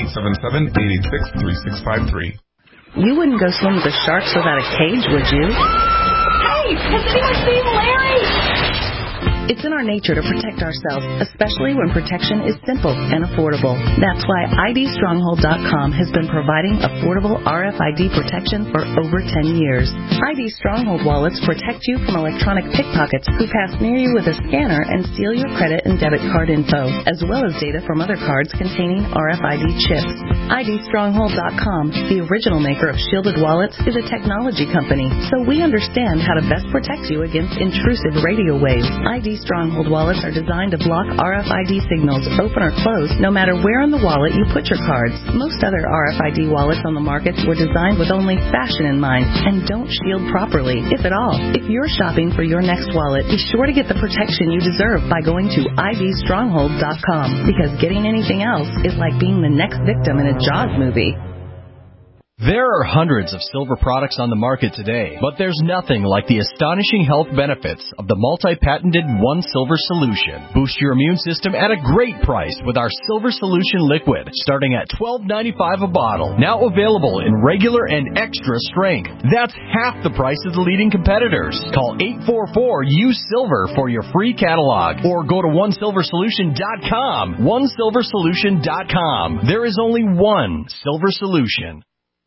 877-886-3653. You wouldn't go swim with the sharks without a cage, would you? Hey, has anyone seen Larry? It's in our nature to protect ourselves, especially when protection is simple and affordable. That's why IDStronghold.com has been providing affordable RFID protection for over 10 years. ID Stronghold wallets protect you from electronic pickpockets who pass near you with a scanner and steal your credit and debit card info, as well as data from other cards containing RFID chips. IDStronghold.com, the original maker of shielded wallets, is a technology company, so we understand how to best protect you against intrusive radio waves. ID Stronghold wallets are designed to block RFID signals, open or close, no matter where in the wallet you put your cards. Most other RFID wallets on the market were designed with only fashion in mind and don't shield properly, if at all. If you're shopping for your next wallet, be sure to get the protection you deserve by going to IDStronghold.com, because getting anything else is like being the next victim in a Jaws movie. There are hundreds of silver products on the market today, but there's nothing like the astonishing health benefits of the multi-patented One Silver Solution. Boost your immune system at a great price with our Silver Solution Liquid, starting at $12.95 a bottle. Now available in regular and extra strength. That's half the price of the leading competitors. Call 844-USILVER for your free catalog, or go to OneSilverSolution.com. OneSilverSolution.com. There is only one Silver Solution.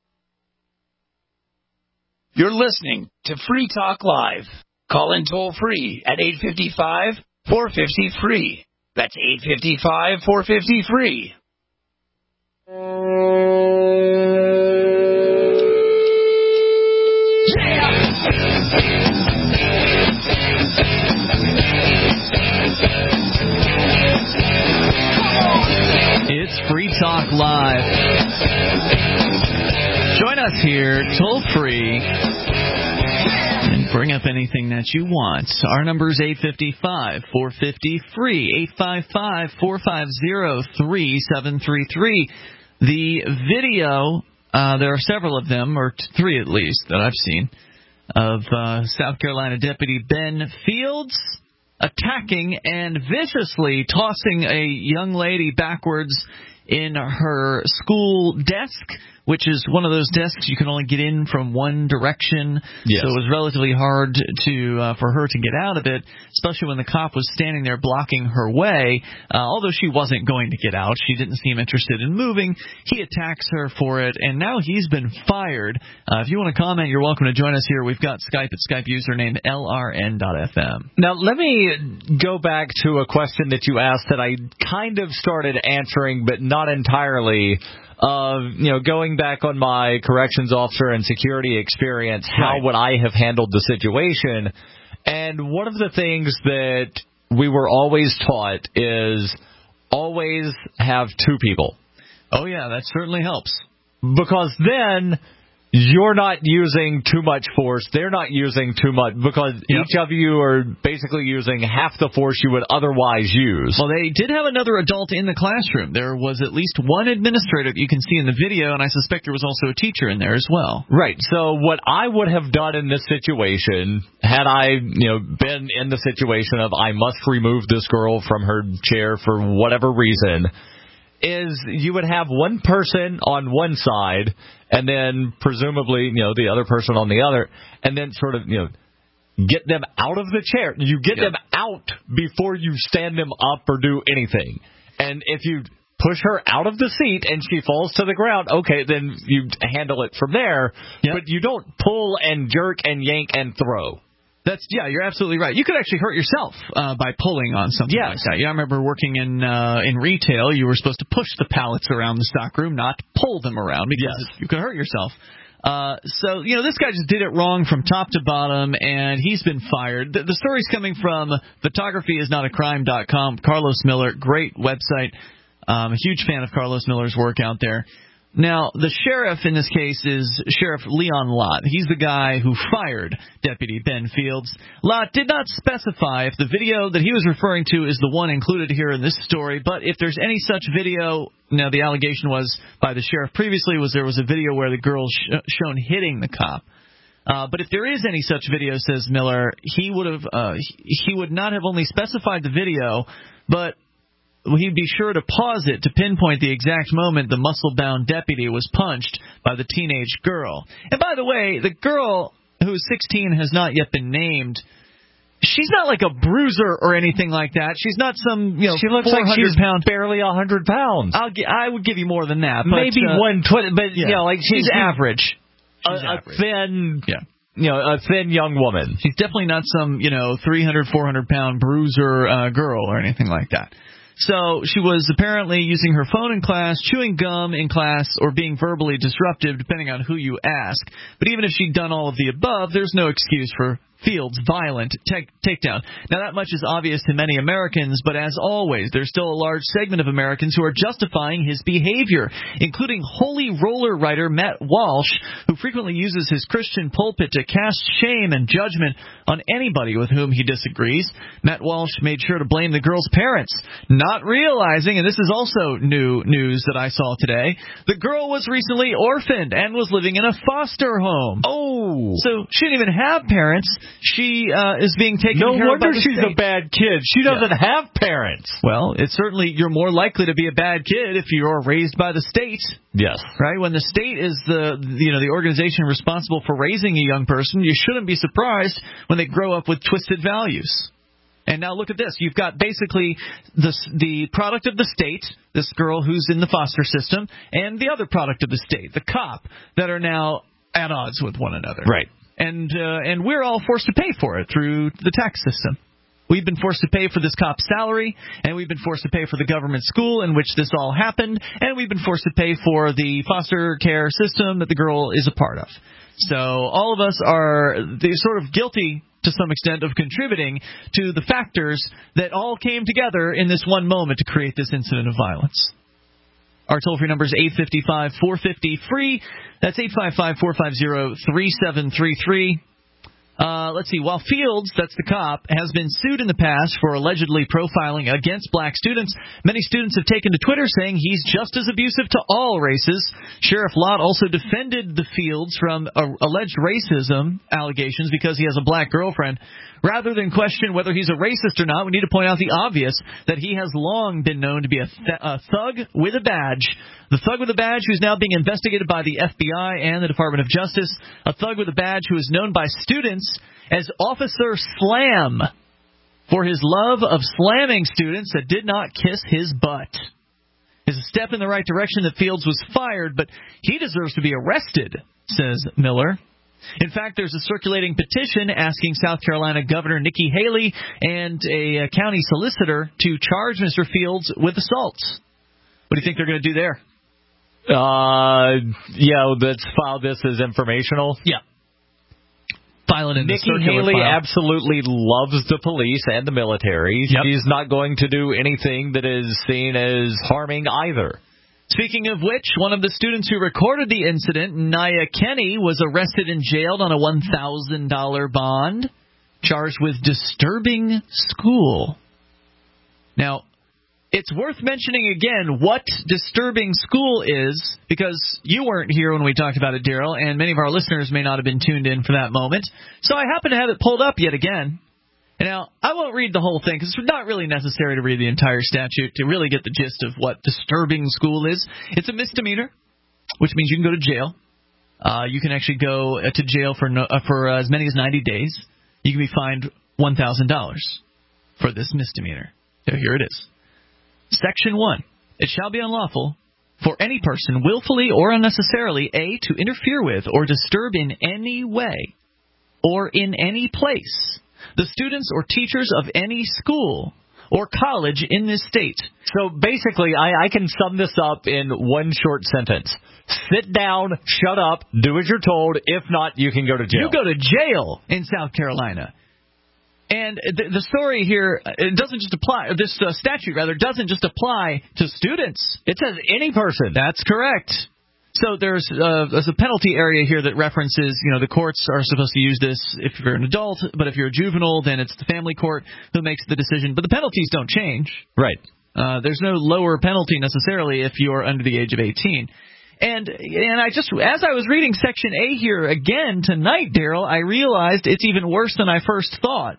You're listening to Free Talk Live. Call in toll free at 855-450-FREE. That's 855-450-FREE. It's Free Talk Live. Join us here, toll free, and bring up anything that you want. Our number is 855-450-FREE, 855-450-3733. The video, there are several of them, or three at least, that I've seen, of South Carolina Deputy Ben Fields attacking and viciously tossing a young lady backwards in her school desk, which is one of those desks you can only get in from one direction. Yes. So it was relatively hard for her to get out of it, especially when the cop was standing there blocking her way. Although she wasn't going to get out, she didn't seem interested in moving. He attacks her for it, and now he's been fired. If you want to comment, you're welcome to join us here. We've got Skype at Skype username LRN.FM. Now, let me go back to a question that you asked that I kind of started answering, but not entirely. Going back on my corrections officer and security experience, how would I have handled the situation? And one of the things that we were always taught is always have two people. Oh, yeah, that certainly helps. Because then you're not using too much force. They're not using too much, because each of you are basically using half the force you would otherwise use. Well, they did have another adult in the classroom. There was at least one administrator you can see in the video, and I suspect there was also a teacher in there as well. Right. So what I would have done in this situation, had I been in the situation of I must remove this girl from her chair for whatever reason, is you would have one person on one side, and then presumably, the other person on the other, and then sort of, get them out of the chair. You get them out before you stand them up or do anything. And if you push her out of the seat and she falls to the ground, okay, then you handle it from there. Yep. But you don't pull and jerk and yank and throw. You're absolutely right. You could actually hurt yourself by pulling on something like that. Yeah, I remember working in retail. You were supposed to push the pallets around the stockroom, not pull them around, because you could hurt yourself. So, this guy just did it wrong from top to bottom, and he's been fired. The story's coming from photographyisnotacrime.com. Carlos Miller, great website. I'm a huge fan of Carlos Miller's work out there. Now, the sheriff in this case is Sheriff Leon Lott. He's the guy who fired Deputy Ben Fields. Lott did not specify if the video that he was referring to is the one included here in this story, but if there's any such video, now the allegation was by the sheriff previously was there was a video where the girl shown hitting the cop. But if there is any such video, says Miller, he would not have only specified the video, but he'd be sure to pause it to pinpoint the exact moment the muscle-bound deputy was punched by the teenage girl. And by the way, the girl, who is 16, has not yet been named. She's not like a bruiser or anything like that. She's not some, she looks like she's barely 100 pounds. I would give you more than that. But, maybe 120, but, she's average. A thin... a thin young woman. She's definitely not some, 300, 400-pound bruiser girl or anything like that. So she was apparently using her phone in class, chewing gum in class, or being verbally disruptive, depending on who you ask. But even if she'd done all of the above, there's no excuse for Fields' violent takedown. Now, that much is obvious to many Americans, but as always, there's still a large segment of Americans who are justifying his behavior, including holy roller writer Matt Walsh, who frequently uses his Christian pulpit to cast shame and judgment on anybody with whom he disagrees. Matt Walsh made sure to blame the girl's parents, not realizing, and this is also new news that I saw today, the girl was recently orphaned and was living in a foster home. Oh! So she didn't even have parents. She is being taken care of by the state. No wonder she's a bad kid. She doesn't have parents. Well, it's certainly, you're more likely to be a bad kid if you're raised by the state. Yes. Right? When the state is the organization responsible for raising a young person, you shouldn't be surprised when they grow up with twisted values. And now look at this. You've got basically the product of the state, this girl who's in the foster system, and the other product of the state, the cop, that are now at odds with one another. Right. And we're all forced to pay for it through the tax system. We've been forced to pay for this cop's salary, and we've been forced to pay for the government school in which this all happened, and we've been forced to pay for the foster care system that the girl is a part of. So all of us are sort of guilty to some extent of contributing to the factors that all came together in this one moment to create this incident of violence. Our toll-free number is 855-450-FREE. That's 855-450-3733. Let's see. While Fields, that's the cop, has been sued in the past for allegedly profiling against black students, many students have taken to Twitter saying he's just as abusive to all races. Sheriff Lott also defended the Fields from alleged racism allegations because he has a black girlfriend. Rather than question whether he's a racist or not, we need to point out the obvious, that he has long been known to be a thug with a badge. The thug with a badge who's now being investigated by the FBI and the Department of Justice. A thug with a badge who is known by students as Officer Slam for his love of slamming students that did not kiss his butt. It's a step in the right direction that Fields was fired, but he deserves to be arrested, says Miller. In fact, there's a circulating petition asking South Carolina Governor Nikki Haley and a county solicitor to charge Mr. Fields with assault. What do you think they're going to do there? Let's file this as informational. Yeah. File it in Nikki Haley absolutely loves the police and the military. Yep. She's not going to do anything that is seen as harming either. Speaking of which, one of the students who recorded the incident, Nia Kenny, was arrested and jailed on a $1,000 bond, charged with disturbing school. Now, it's worth mentioning again what disturbing school is, because you weren't here when we talked about it, Daryl, and many of our listeners may not have been tuned in for that moment. So I happen to have it pulled up yet again. Now, I won't read the whole thing, because it's not really necessary to read the entire statute to really get the gist of what disturbing school is. It's a misdemeanor, which means you can go to jail. You can actually go to jail for as many as 90 days. You can be fined $1,000 for this misdemeanor. So here it is. Section 1. It shall be unlawful for any person willfully or unnecessarily, A, to interfere with or disturb in any way or in any place the students or teachers of any school or college in this state. So basically, I can sum this up in one short sentence. Sit down, shut up, do as you're told. If not, you can go to jail. You go to jail in South Carolina. And the story here, it doesn't just apply, this statute, rather, doesn't just apply to students. It says any person. That's correct. So there's a penalty area here that references, the courts are supposed to use this if you're an adult, but if you're a juvenile, then it's the family court who makes the decision. But the penalties don't change. Right. There's no lower penalty necessarily if you're under the age of 18. And I just, as I was reading Section A here again tonight, Daryl, I realized it's even worse than I first thought.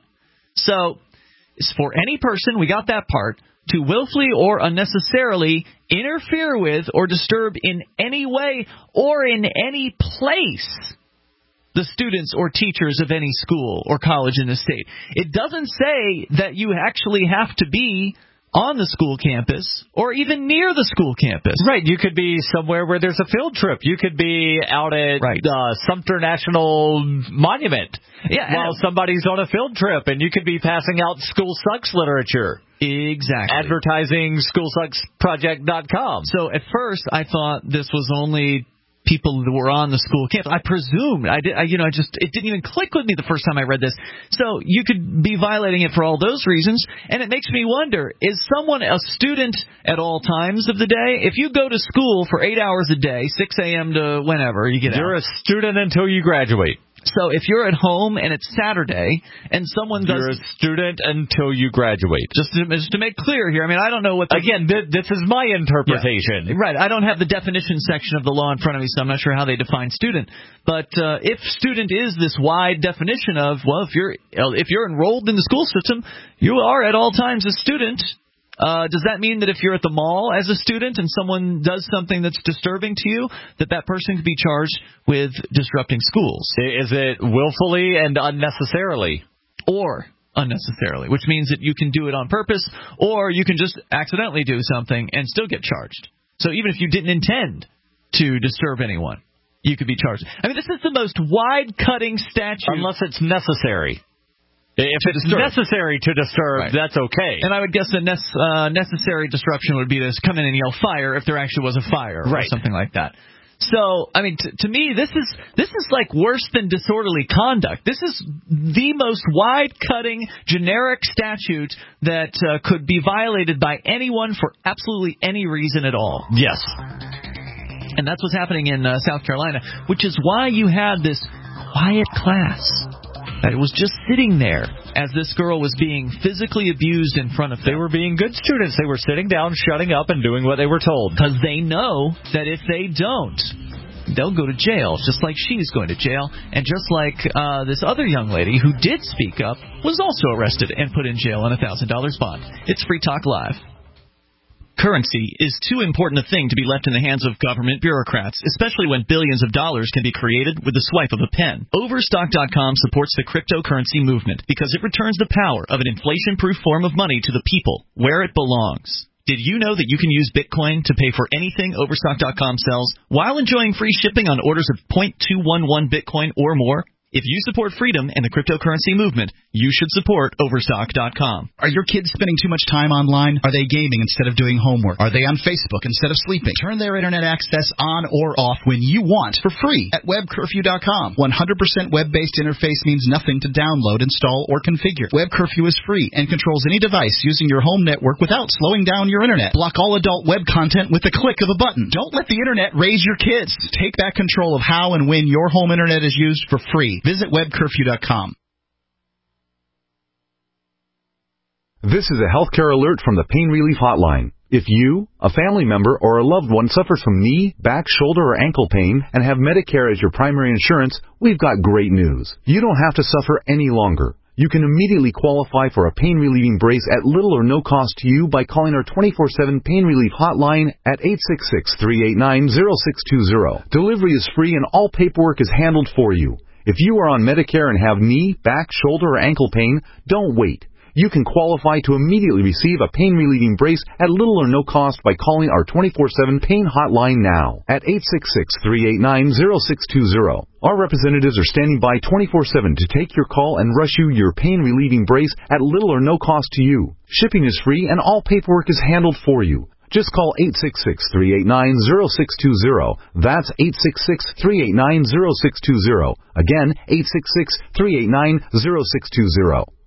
So it's for any person, we got that part, to willfully or unnecessarily interfere with or disturb in any way or in any place the students or teachers of any school or college in the state. It doesn't say that you actually have to be on the school campus or even near the school campus. Right. You could be somewhere where there's a field trip. You could be out at Sumter National Monument while somebody's on a field trip, and you could be passing out School Sucks literature. Exactly. Advertising SchoolSucksProject.com. So at first I thought this was only people that were on the school campus. I presumed. It didn't even click with me the first time I read this. So you could be violating it for all those reasons, and it makes me wonder, is someone a student at all times of the day? If you go to school for 8 hours a day, 6 a.m. to whenever you get out. You're a student until you graduate. So if you're at home and it's Saturday and someone does... You're a student until you graduate. Just to make clear here, I don't know what... Again, this is my interpretation. Yeah. Right, I don't have the definition section of the law in front of me, so I'm not sure how they define student. But if student is this wide definition of, well, if you're enrolled in the school system, you are at all times a student... does that mean that if you're at the mall as a student and someone does something that's disturbing to you, that person could be charged with disrupting schools? Is it willfully and unnecessarily? Or unnecessarily, which means that you can do it on purpose, or you can just accidentally do something and still get charged. So even if you didn't intend to disturb anyone, you could be charged. This is the most wide-cutting statute. Unless it's necessary. If it's necessary to disturb, that's okay. And I would guess the necessary disruption would be to come in and yell fire if there actually was a fire or something like that. So, to me, this is like worse than disorderly conduct. This is the most wide-cutting, generic statute that could be violated by anyone for absolutely any reason at all. Yes. And that's what's happening in South Carolina, which is why you had this quiet class. That it was just sitting there as this girl was being physically abused in front of them. They were being good students. They were sitting down, shutting up, and doing what they were told. Because they know that if they don't, they'll go to jail, just like she's going to jail. And just like this other young lady who did speak up was also arrested and put in jail on a $1,000 bond. It's Free Talk Live. Currency is too important a thing to be left in the hands of government bureaucrats, especially when billions of dollars can be created with the swipe of a pen. Overstock.com supports the cryptocurrency movement because it returns the power of an inflation-proof form of money to the people where it belongs. Did you know that you can use Bitcoin to pay for anything Overstock.com sells while enjoying free shipping on orders of 0.211 Bitcoin or more? If you support freedom and the cryptocurrency movement, you should support Overstock.com. Are your kids spending too much time online? Are they gaming instead of doing homework? Are they on Facebook instead of sleeping? Turn their internet access on or off when you want for free at webcurfew.com. 100% web-based interface means nothing to download, install, or configure. Web Curfew is free and controls any device using your home network without slowing down your internet. Block all adult web content with the click of a button. Don't let the internet raise your kids. Take back control of how and when your home internet is used for free. Visit webcurfew.com. This is a healthcare alert from the Pain Relief Hotline. If you, a family member, or a loved one suffers from knee, back, shoulder, or ankle pain and have Medicare as your primary insurance, we've got great news. You don't have to suffer any longer. You can immediately qualify for a pain-relieving brace at little or no cost to you by calling our 24/7 Pain Relief Hotline at 866-389-0620. Delivery is free and all paperwork is handled for you. If you are on Medicare and have knee, back, shoulder, or ankle pain, don't wait. You can qualify to immediately receive a pain-relieving brace at little or no cost by calling our 24/7 pain hotline now at 866-389-0620. Our representatives are standing by 24/7 to take your call and rush you your pain-relieving brace at little or no cost to you. Shipping is free and all paperwork is handled for you. Just call 866-389-0620. That's 866-389-0620. Again, 866-389-0620.